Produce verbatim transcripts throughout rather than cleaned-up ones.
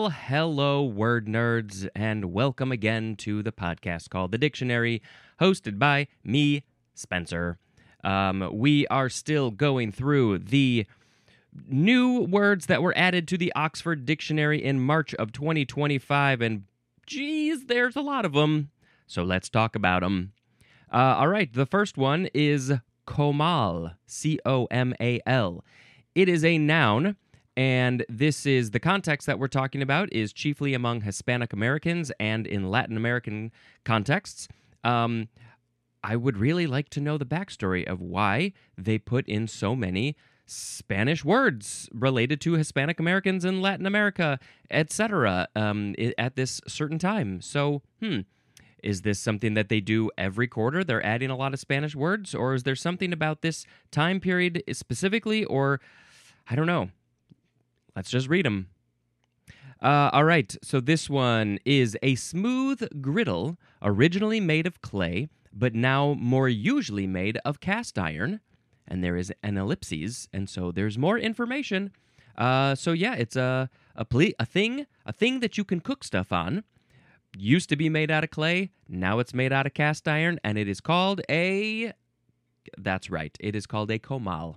Well, hello, word nerds, and welcome again to the podcast called The Dictionary, hosted by me, Spencer. Um, we are still going through the new words that were added to the Oxford Dictionary in March of twenty twenty-five, and geez, there's a lot of them. So let's talk about them. Uh, all right, the first one is comal, C O M A L. It is a noun. And this is the context that we're talking about is chiefly among Hispanic Americans and in Latin American contexts. Um, I would really like to know the backstory of why they put in so many Spanish words related to Hispanic Americans in Latin America, et cetera, um, at this certain time. So, hmm, is this something that they do every quarter? They're adding a lot of Spanish words, or is there something about this time period specifically, or I don't know. Let's just read them. Uh, all right, so this one is a smooth griddle, originally made of clay, but now more usually made of cast iron. And there is an ellipses, and so there's more information. Uh, so yeah, it's a a, ple- a thing, a thing that you can cook stuff on. Used to be made out of clay, now it's made out of cast iron, and it is called a. That's right, it is called a comal.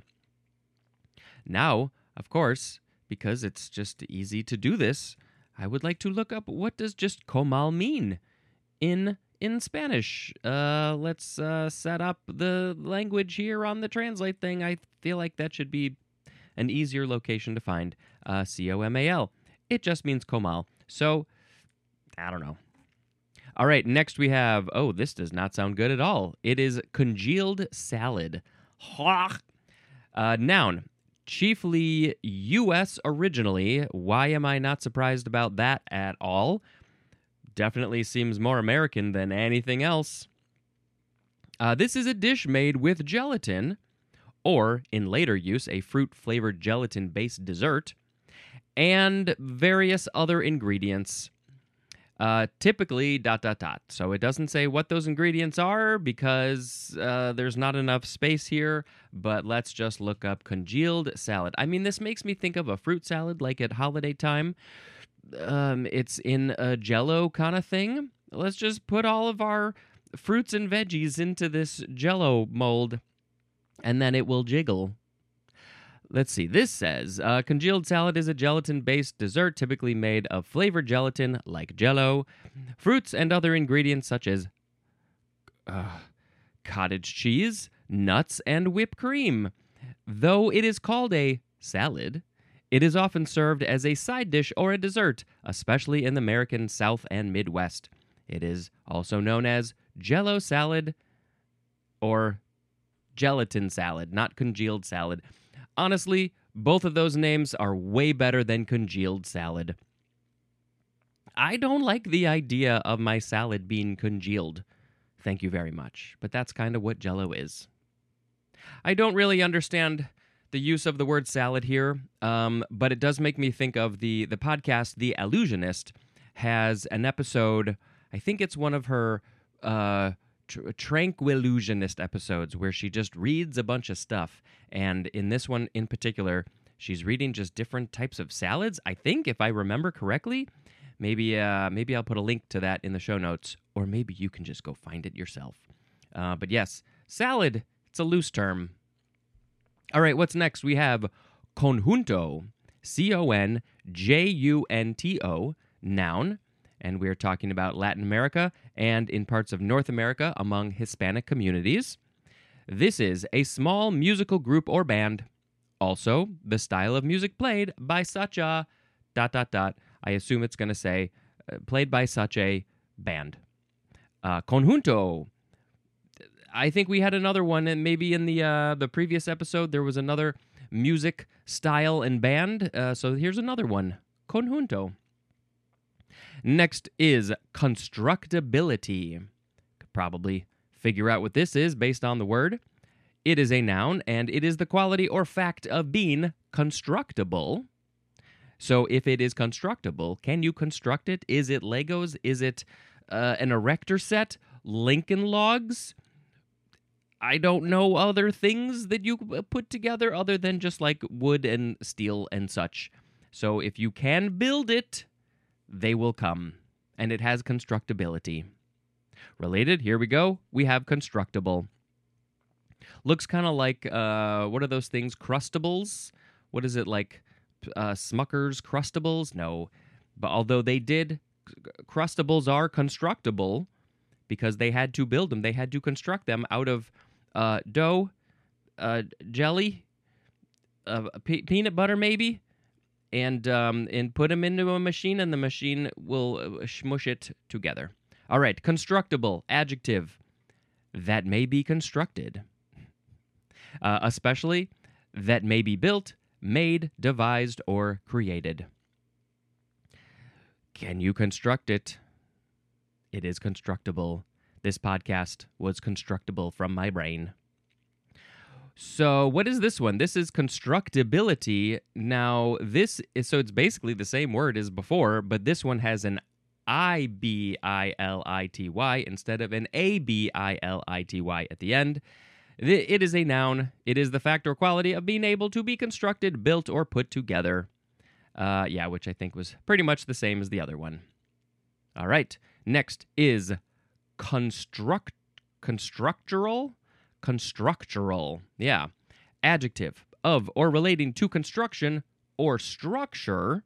Now, of course, because it's just easy to do this, I would like to look up what does just comal mean in in Spanish. Uh, let's uh, set up the language here on the translate thing. I feel like that should be an easier location to find. Uh, C O M A L. It just means comal. So, I don't know. All right, next we have, oh, this does not sound good at all. It is congealed salad. Uh, noun. Chiefly U S originally. Why am I not surprised about that at all? Definitely seems more American than anything else. Uh, this is a dish made with gelatin, or, in later use, a fruit-flavored gelatin-based dessert, and various other ingredients. Uh, typically, dot, dot, dot. So it doesn't say what those ingredients are because uh, there's not enough space here, but let's just look up congealed salad. I mean, this makes me think of a fruit salad like at holiday time. Um, it's in a Jell-O kind of thing. Let's just put all of our fruits and veggies into this Jell-O mold, and then it will jiggle. Let's see. This says, uh, congealed salad is a gelatin-based dessert typically made of flavored gelatin, like Jell-O, fruits and other ingredients such as uh, cottage cheese, nuts, and whipped cream. Though it is called a salad, it is often served as a side dish or a dessert, especially in the American South and Midwest. It is also known as Jell-O salad or gelatin salad, not congealed salad. Honestly, both of those names are way better than congealed salad. I don't like the idea of my salad being congealed. Thank you very much. But that's kind of what Jell-O is. I don't really understand the use of the word salad here, um, but it does make me think of the, the podcast, The Allusionist, has an episode, I think it's one of her uh, tr- Tranquillusionist episodes, where she just reads a bunch of stuff. And in this one in particular, she's reading just different types of salads, I think, if I remember correctly. Maybe uh, maybe I'll put a link to that in the show notes, or maybe you can just go find it yourself. Uh, but yes, salad, it's a loose term. All right, what's next? We have conjunto, C O N J U N T O, noun, and we're talking about Latin America and in parts of North America among Hispanic communities. This is a small musical group or band. Also, the style of music played by such a... dot, dot, dot. I assume it's going to say uh, played by such a band. Uh, conjunto. I think we had another one, and maybe in the uh, the previous episode there was another music style and band. Uh, so here's another one. Conjunto. Next is constructibility. Could probably figure out what this is based on the word. It is a noun, and it is the quality or fact of being constructible. So if it is constructible, can you construct it? Is it Legos? Is it uh, an erector set? Lincoln logs? I don't know other things that you put together other than just like wood and steel and such. So if you can build it, they will come. And it has constructability. Related, here we go. We have constructible. Looks kind of like, uh, what are those things? Crustables? What is it, like uh, Smucker's Crustables? No. But although they did, Crustables are constructible because they had to build them. They had to construct them out of uh, dough, uh, jelly, uh, pe- peanut butter maybe, and, um, and put them into a machine, and the machine will smush it together. All right, constructible, adjective, that may be constructed. Uh, especially, that may be built, made, devised, or created. Can you construct it? It is constructible. This podcast was constructible from my brain. So what is this one? This is constructibility. Now, this is, so it's basically the same word as before, but this one has an I B I L I T Y instead of an A B I L I T Y at the end. It is a noun. It is the fact or quality of being able to be constructed, built, or put together. Uh, yeah, which I think was pretty much the same as the other one. All right. Next is construct, constructural, constructural. Yeah. Adjective of or relating to construction or structure.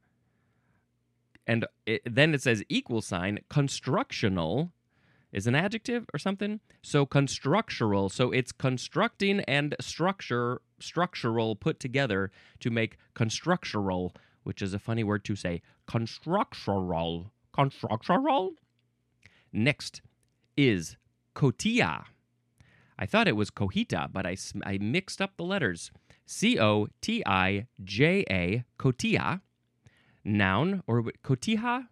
And it, then it says equal sign, constructional is an adjective or something. So constructural. So it's constructing and structure, structural put together to make constructural, which is a funny word to say. Constructural. Constructural. Next is cotija. I thought it was cojita, but I, I mixed up the letters. C O T I J A, cotija. Noun, or cotija.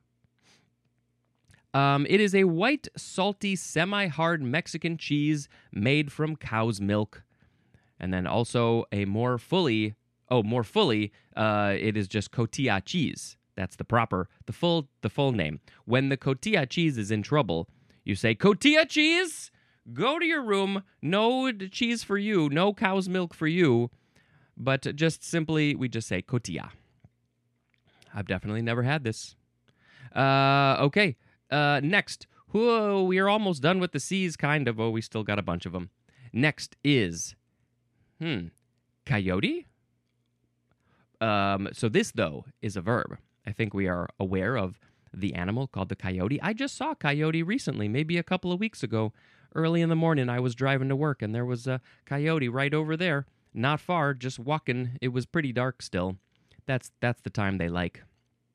Um, it is a white, salty, semi-hard Mexican cheese made from cow's milk. And then also a more fully, oh, more fully, uh, it is just cotija cheese. That's the proper, the full, the full name. When the cotija cheese is in trouble, you say, cotija cheese, go to your room, no cheese for you, no cow's milk for you, but just simply, we just say cotija. I've definitely never had this. Uh, okay. Uh, next, whoa, we are almost done with the C's, kind of. Oh, we still got a bunch of them. Next is, hmm, coyote. Um, so this, though, is a verb. I think we are aware of the animal called the coyote. I just saw a coyote recently, maybe a couple of weeks ago. Early in the morning, I was driving to work, and there was a coyote right over there. Not far, just walking. It was pretty dark still. That's that's the time they like.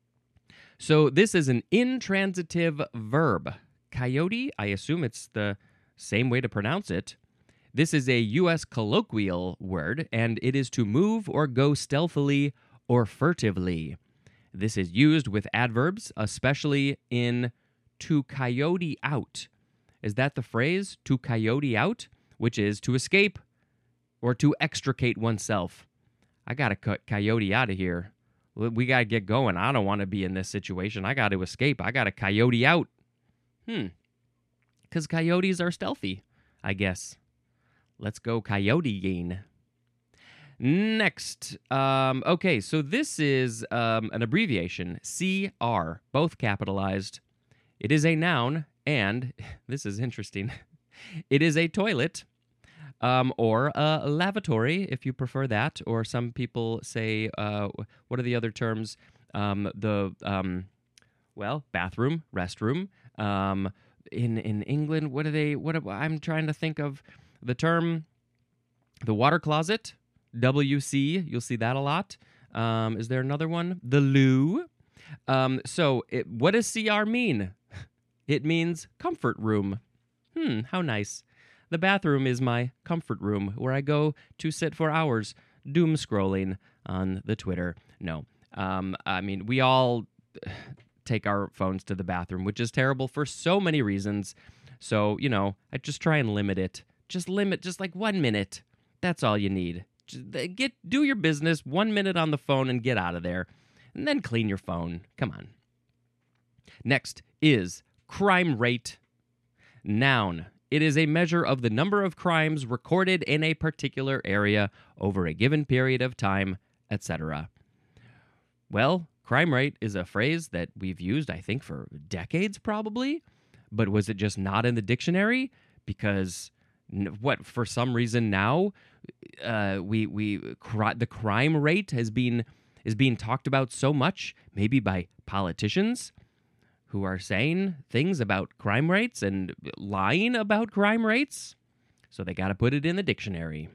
So this is an intransitive verb. Coyote, I assume it's the same way to pronounce it. This is a U S colloquial word, and it is to move or go stealthily or furtively. This is used with adverbs, especially in to coyote out. Is that the phrase, to coyote out? Which is to escape or to extricate oneself. I got to cut coyote out of here. We got to get going. I don't want to be in this situation. I got to escape. I got to coyote out. Hmm. Because coyotes are stealthy, I guess. Let's go coyote-ing. Next. Um, okay, so this is um, an abbreviation, C R, both capitalized. It is a noun, and, this is interesting, it is a toilet. Um, or a lavatory, if you prefer that. Or some people say, uh, what are the other terms? Um, the, um, well, bathroom, restroom. Um, in, in England, what are they, what are, I'm trying to think of the term, the water closet, W C, you'll see that a lot. Um, is there another one? The loo. Um, so it, what does C R mean? It means comfort room. Hmm, how nice. The bathroom is my comfort room where I go to sit for hours doom scrolling on the Twitter. No. Um, I mean, we all take our phones to the bathroom, which is terrible for so many reasons. So, you know, I just try and limit it. Just limit, just like one minute. That's all you need. Just get, do your business, one minute on the phone and get out of there. And then clean your phone. Come on. Next is crime rate. Noun. It is a measure of the number of crimes recorded in a particular area over a given period of time, et cetera. Well, crime rate is a phrase that we've used, I think, for decades probably. But was it just not in the dictionary? Because what, for some reason now, uh, we we cri- the crime rate has been is being talked about so much, maybe by politicians who are saying things about crime rates and lying about crime rates. So they got to put it in the dictionary.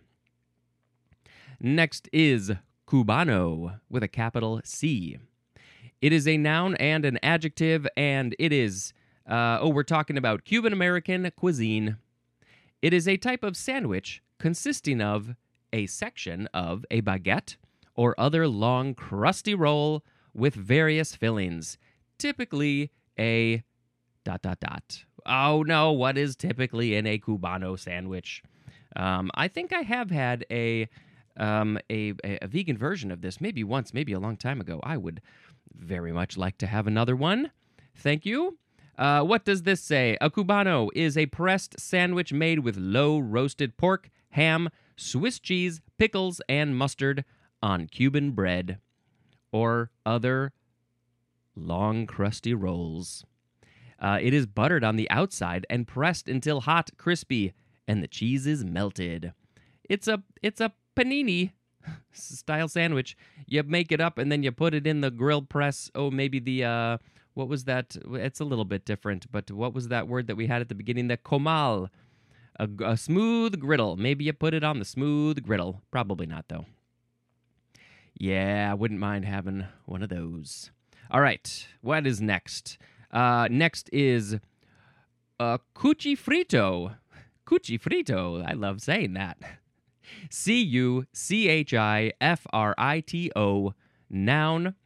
Next is Cubano with a capital C. It is a noun and an adjective, and it is, uh, oh, we're talking about Cuban-American cuisine. It is a type of sandwich consisting of a section of a baguette or other long, crusty roll with various fillings, typically a dot, dot, dot. Oh, no, what is typically in a Cubano sandwich? Um, I think I have had a, um, a, a, a vegan version of this, maybe once, maybe a long time ago. I would very much like to have another one. Thank you. Uh, what does this say? A Cubano is a pressed sandwich made with low roasted pork, ham, Swiss cheese, pickles, and mustard on Cuban bread or other long, crusty rolls. Uh, it is buttered on the outside and pressed until hot, crispy, and the cheese is melted. It's a it's a panini style sandwich. You make it up and then you put it in the grill press. Oh, maybe the uh, what was that? It's a little bit different, but what was that word that we had at the beginning? The comal, a, a smooth griddle. Maybe you put it on the smooth griddle. Probably not though. Yeah, I wouldn't mind having one of those. All right, what is next? Uh, next is uh, cuchi frito. Cuchi frito. I love saying that. C U C H I F R I T O, noun.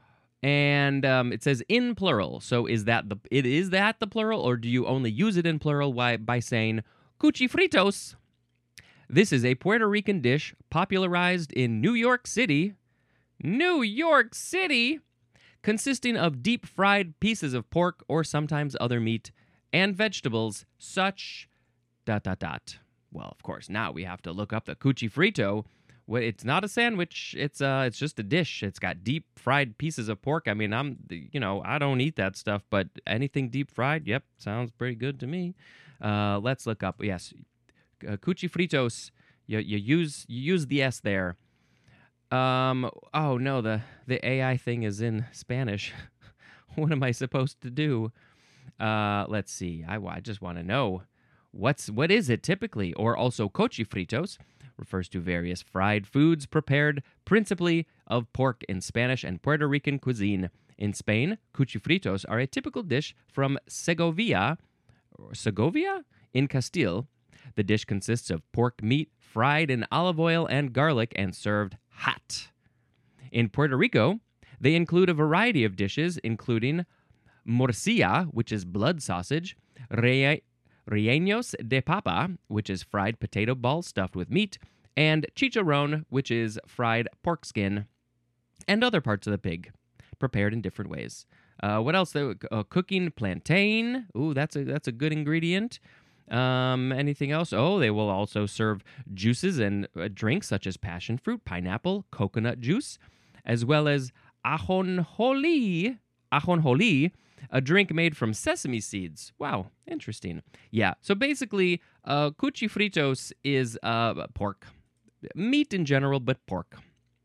And um, it says in plural. So is that the it is that the plural, or do you only use it in plural by, by saying cuchi fritos? This is a Puerto Rican dish popularized in New York City. New York City! Consisting of deep-fried pieces of pork or sometimes other meat and vegetables, such dot, dot, dot. Well, of course, now we have to look up the cuchi frito. Well, it's not a sandwich. It's uh, it's just a dish. It's got deep-fried pieces of pork. I mean, I'm, you know, I don't eat that stuff, but anything deep-fried, yep, sounds pretty good to me. Uh, let's look up, yes, uh, cuchi fritos. You, you, use, you use the S there. Um. Oh no, the the A I thing is in Spanish. What am I supposed to do? Uh. Let's see. I, I just want to know what's what is it typically, or also cuchi fritos refers to various fried foods prepared principally of pork in Spanish and Puerto Rican cuisine. In Spain, cuchi fritos are a typical dish from Segovia, or Segovia in Castile. The dish consists of pork meat fried in olive oil and garlic and served hot. In Puerto Rico, they include a variety of dishes, including morcilla, which is blood sausage, re- rellenos de papa, which is fried potato balls stuffed with meat, and chicharrón, which is fried pork skin, and other parts of the pig, prepared in different ways. Uh, what else? Uh, cooking plantain. Ooh, that's a that's a good ingredient. Um, anything else? Oh, they will also serve juices and uh, drinks such as passion fruit, pineapple, coconut juice, as well as ajonjolí, ajonjolí, a drink made from sesame seeds. Wow, interesting. Yeah, so basically, uh, cuchi fritos is uh, pork. Meat in general, but pork.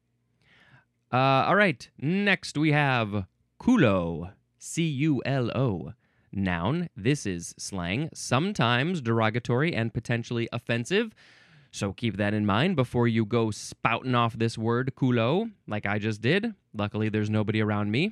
Uh, all right, next we have culo, C U L O. Noun, this is slang, sometimes derogatory and potentially offensive, so keep that in mind before you go spouting off this word culo, like I just did. Luckily, there's nobody around me.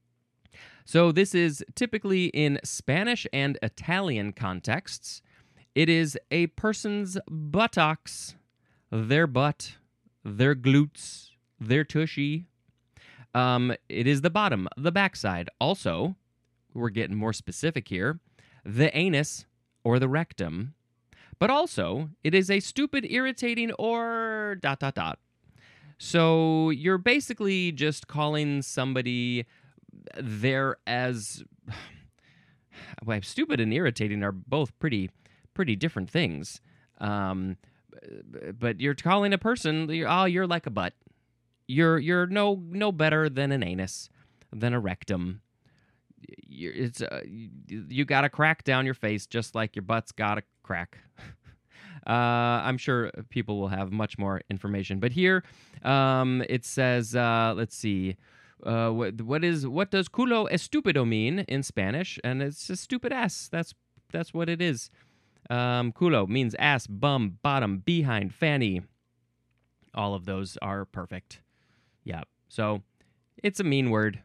So this is typically in Spanish and Italian contexts. It is a person's buttocks, their butt, their glutes, their tushy. Um, it is the bottom, the backside. Also, we're getting more specific here, the anus or the rectum. But also, it is a stupid, irritating, or dot, dot, dot. So you're basically just calling somebody there as... Well, stupid and irritating are both pretty pretty different things. Um, but you're calling a person, oh, you're like a butt. You're you're no no better than an anus. than a rectum. You, it's uh, you, you got a crack down your face just like your butt's got a crack. uh, I'm sure people will have much more information, but here um, it says, uh, let's see. Uh, what, what is what does culo estúpido mean in Spanish? And it's a stupid ass. That's that's what it is. Um, culo means ass, bum, bottom, behind, fanny. All of those are perfect. Yeah. So it's a mean word.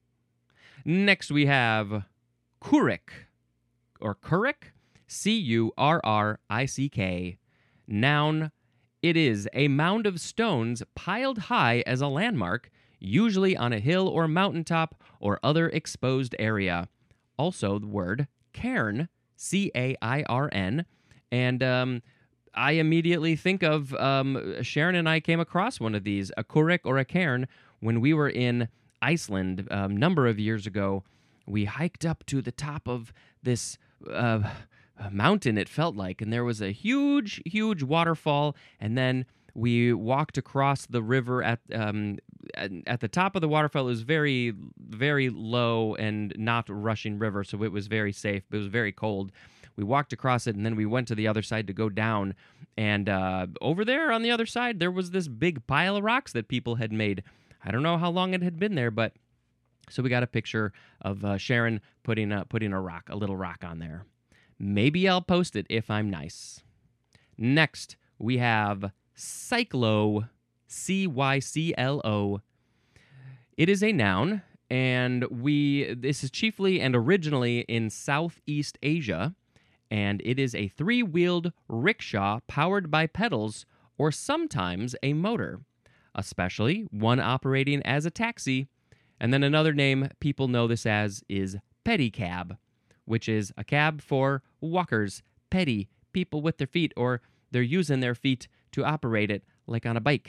Next we have curric or curric, C U R R I C K. Noun. It is a mound of stones piled high as a landmark, usually on a hill or mountaintop or other exposed area. Also, the word cairn, C A I R N. And um, I immediately think of um, Sharon and I came across one of these, a curric or a cairn, when we were in Iceland a um, number of years ago. We hiked up to the top of this uh, mountain, it felt like, and there was a huge, huge waterfall, and then we walked across the river at um, at, at the top of the waterfall. It was very, very low and not rushing river, so it was very safe. But it was very cold. We walked across it, and then we went to the other side to go down. And uh, over there on the other side, there was this big pile of rocks that people had made. I don't know how long it had been there, but so we got a picture of uh, Sharon putting a, putting a rock, a little rock on there. Maybe I'll post it if I'm nice. Next, we have cyclo, C Y C L O. It is a noun, and we this is chiefly and originally in Southeast Asia, and it is a three-wheeled rickshaw powered by pedals or sometimes a motor, especially one operating as a taxi. And then another name people know this as is pedicab, which is a cab for walkers, pedi, people with their feet, or they're using their feet to operate it like on a bike.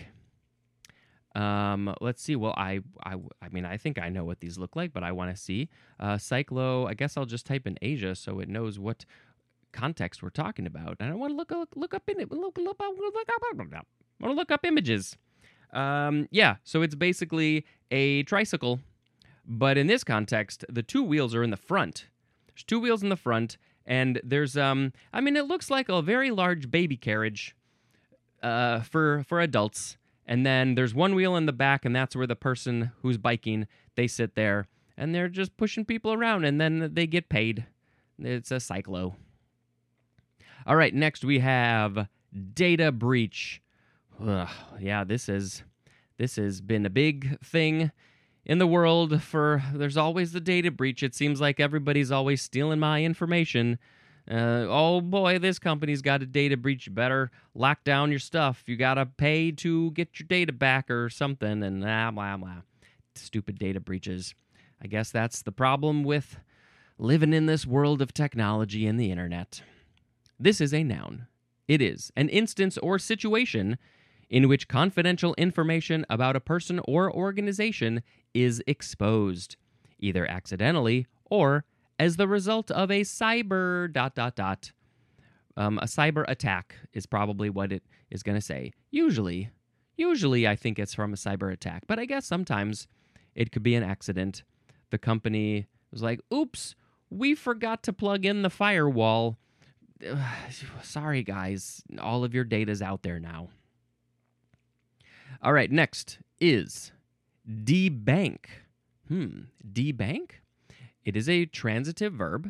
Um, let's see. Well, I, I, I mean, I think I know what these look like, but I want to see. Uh, cyclo, I guess I'll just type in Asia so it knows what context we're talking about. And I want to look, look, look up in it. Look, look, look, look up, I want to look up images. Um, yeah, so it's basically a tricycle, but in this context, the two wheels are in the front. There's two wheels in the front, and there's, um, I mean, it looks like a very large baby carriage uh, for for adults, and then there's one wheel in the back, and that's where the person who's biking, they sit there, and they're just pushing people around, and then they get paid. It's a cyclo. All right, next we have data breach. Ugh, yeah, this is this has been a big thing in the world for, there's always the data breach. It seems like everybody's always stealing my information. Uh, oh boy, this company's got a data breach. You better lock down your stuff. You gotta pay to get your data back or something, and blah, blah, blah. Stupid data breaches. I guess that's the problem with living in this world of technology and the internet. This is a noun. It is an instance or situation in which confidential information about a person or organization is exposed, either accidentally or as the result of a cyber dot dot dot. Um, a cyber attack is probably what it is going to say. Usually, usually I think it's from a cyber attack, but I guess sometimes it could be an accident. The company was like, oops, we forgot to plug in the firewall. Sorry, guys. All of your data's out there now. All right, next is debank. Hmm, debank? It is a transitive verb.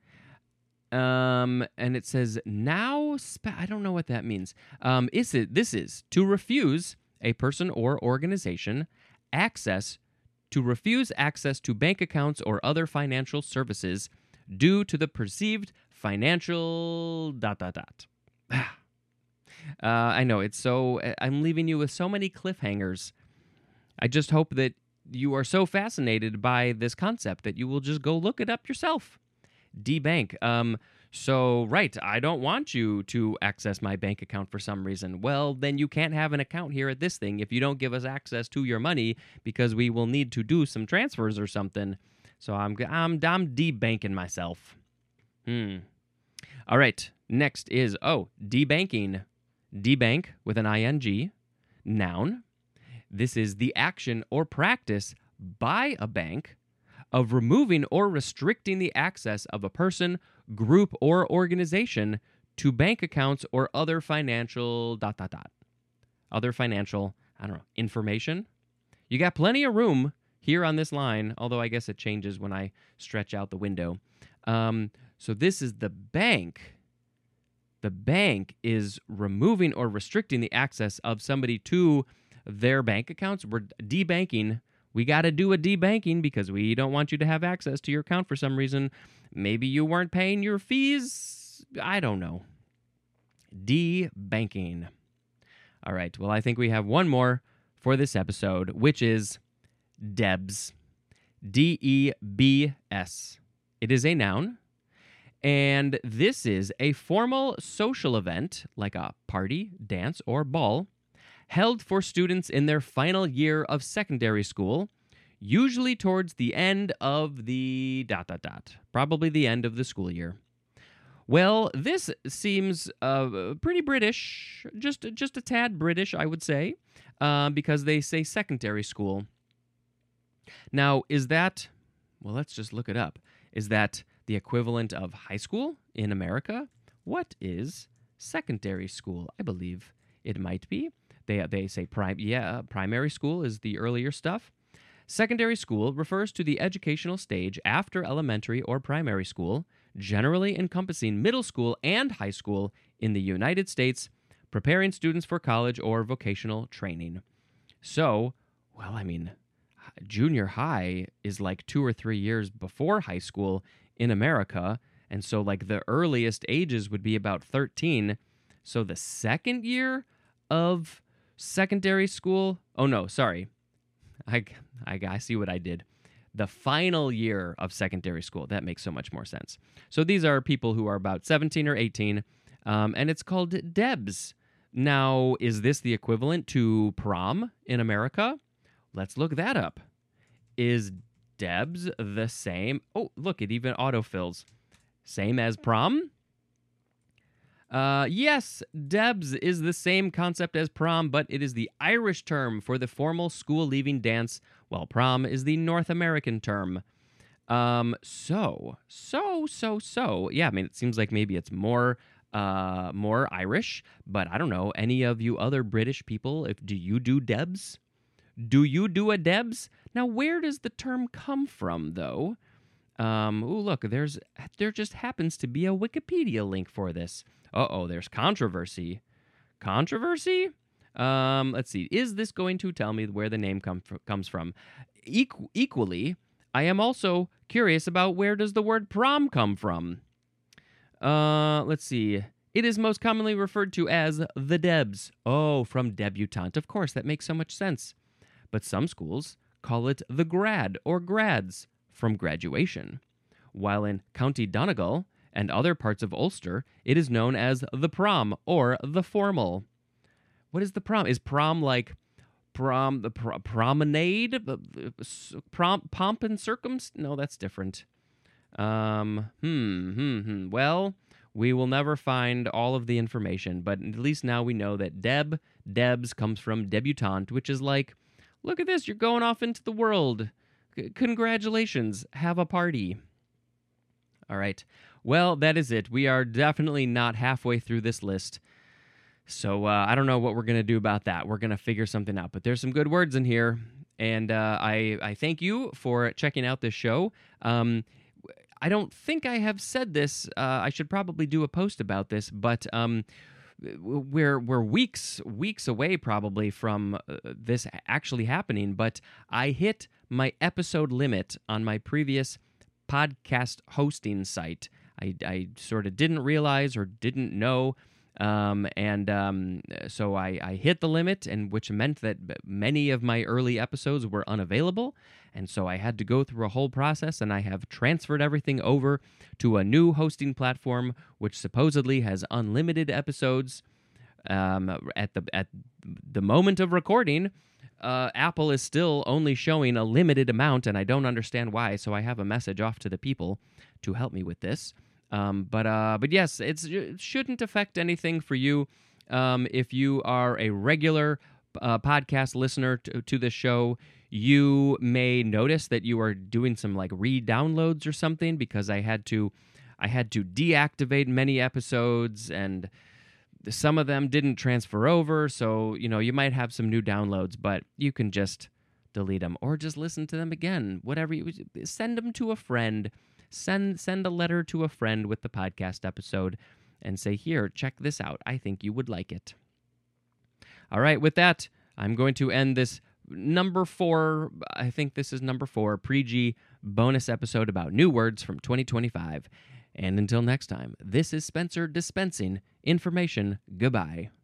Um, and it says now, spe- I don't know what that means. Um, is it, this is to refuse a person or organization access, to refuse access to bank accounts or other financial services due to the perceived financial dot dot dot. Uh, I know, it's so, I'm leaving you with so many cliffhangers. I just hope that you are so fascinated by this concept that you will just go look it up yourself. Debank. Um, so, right, I don't want you to access my bank account for some reason. Well, then you can't have an account here at this thing if you don't give us access to your money, because we will need to do some transfers or something. So I'm, I'm, I'm debanking myself. Hmm. All right, next is, oh, debanking. Debank with an ing, noun. This is the action or practice by a bank of removing or restricting the access of a person, group, or organization to bank accounts or other financial dot dot dot. Other financial, I don't know, information. You got plenty of room here on this line, although I guess it changes when I stretch out the window. Um, so this is the bank. The bank is removing or restricting the access of somebody to their bank accounts. We're debanking. We got to do a debanking because we don't want you to have access to your account for some reason. Maybe you weren't paying your fees. I don't know. Debanking. All right. Well, I think we have one more for this episode, which is D E B S. D E B S. It is a noun. And this is a formal social event, like a party, dance, or ball, held for students in their final year of secondary school, usually towards the end of the dot dot dot, probably the end of the school year. Well, this seems uh, pretty British, just just a tad British, I would say, uh, because they say secondary school. Now, is that, well, let's just look it up. Is that the equivalent of high school in America? What is secondary school? I believe it might be. They they say prim- yeah, primary school is the earlier stuff. Secondary school refers to the educational stage after elementary or primary school, generally encompassing middle school and high school in the United States, preparing students for college or vocational training. So, well, I mean, junior high is like two or three years before high school in America, and so like the earliest ages would be about thirteen. So the second year of secondary school, oh no, sorry, I, I, I see what I did. The final year of secondary school, that makes so much more sense. So these are people who are about seventeen or eighteen, um, and it's called D E B S. Now, is this the equivalent to prom in America? Let's look that up. Is D E B S the same? Oh, look, it even autofills. Same as prom? Uh, yes, D E B S is the same concept as prom, but it is the Irish term for the formal school-leaving dance, while prom is the North American term. Um, so, so, so, so, yeah, I mean, it seems like maybe it's more, uh, more Irish, but I don't know, any of you other British people, if do you do D E B S? Do you do a D E B S? Now, where does the term come from, though? Um, ooh, look, there's there just happens to be a Wikipedia link for this. Uh-oh, there's controversy. Controversy? Um, let's see. Is this going to tell me where the name com- comes from? Equ- equally, I am also curious about where does the word prom come from? Uh, let's see. It is most commonly referred to as the D E B S. Oh, from debutante. Of course, that makes so much sense. But some schools call it the grad or grads from graduation, while in County Donegal and other parts of Ulster, it is known as the prom or the formal. What is the prom? Is prom like prom, the pr- promenade, prom, pomp and circumstance? No, that's different. Um, hmm, hmm, hmm. Well, we will never find all of the information, but at least now we know that Deb, Debs comes from debutante, which is like, look at this, you're going off into the world. C- congratulations, have a party. All right. Well, that is it. We are definitely not halfway through this list. So uh, I don't know what we're going to do about that. We're going to figure something out. But there's some good words in here. And uh, I, I thank you for checking out this show. Um, I don't think I have said this. Uh, I should probably do a post about this. But um, we're, we're weeks, weeks away probably from uh, this actually happening. But I hit my episode limit on my previous podcast hosting site. I, I sort of didn't realize or didn't know, um, and um, so I, I hit the limit, and which meant that many of my early episodes were unavailable, and so I had to go through a whole process, and I have transferred everything over to a new hosting platform, which supposedly has unlimited episodes. Um, at the at the moment of recording, Uh, Apple is still only showing a limited amount, and I don't understand why, so I have a message off to the people to help me with this. Um, but uh, but yes, it's, it shouldn't affect anything for you. Um, if you are a regular uh, podcast listener to, to this show, You may notice that you are doing some like re-downloads or something because I had to I had to deactivate many episodes and some of them didn't transfer over, so you know, you might have some new downloads, but you can just delete them or just listen to them again. Whatever you send them to a friend. Send send a letter to a friend with the podcast episode and say, "Here, check this out. I think you would like it." All right, with that, I'm going to end this number four, I think this is number four, Pre-G bonus episode about new words from twenty twenty-five. And until next time, this is Spencer dispensing information. Goodbye.